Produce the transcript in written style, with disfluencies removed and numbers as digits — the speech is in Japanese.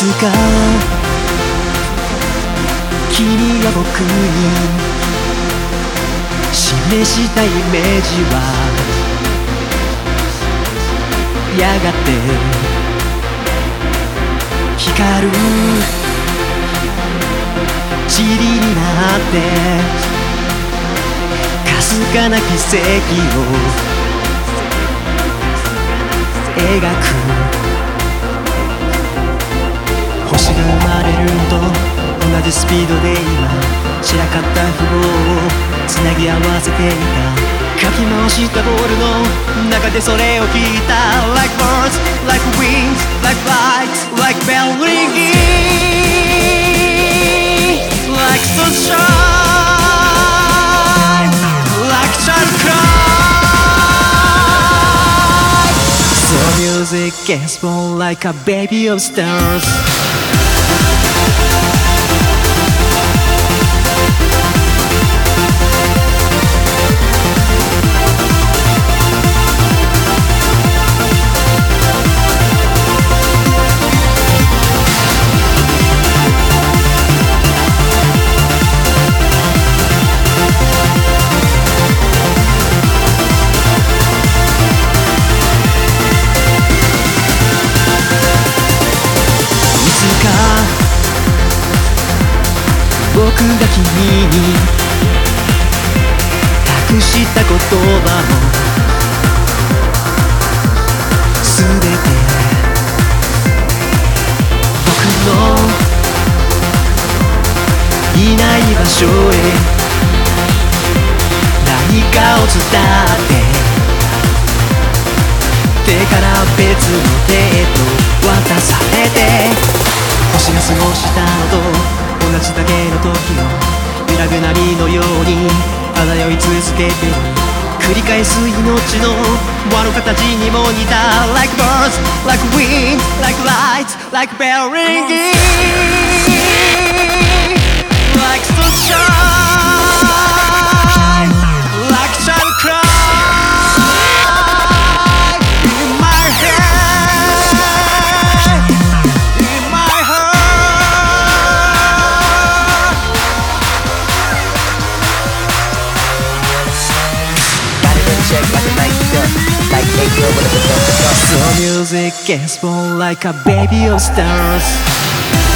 つか君は僕に示したイメージはやがて光る塵になってかすかな奇跡を描く。星が生まれるのと同じスピードで今散らかった符号をつなぎ合わせていた。かき回したボールの中でそれを聞いた。 Like birds, like wings, like lights, like bell ringing, like sunshine, like child cry. So music gets born like a baby of stars.僕が君に託した言葉もすべて僕のいない場所へ何かを伝って手から別の手へと渡されて、星が過ごしたのと同じだけの時を揺らぐ波のように漂い続けてる。繰り返す命の輪の形にも似た。 Like birds, like wind, like lights, like bell ringing, like sunshine, like child cry in my head, in my heart. Check like a night gun, like AK with a gun. So music gets born like a baby of stars.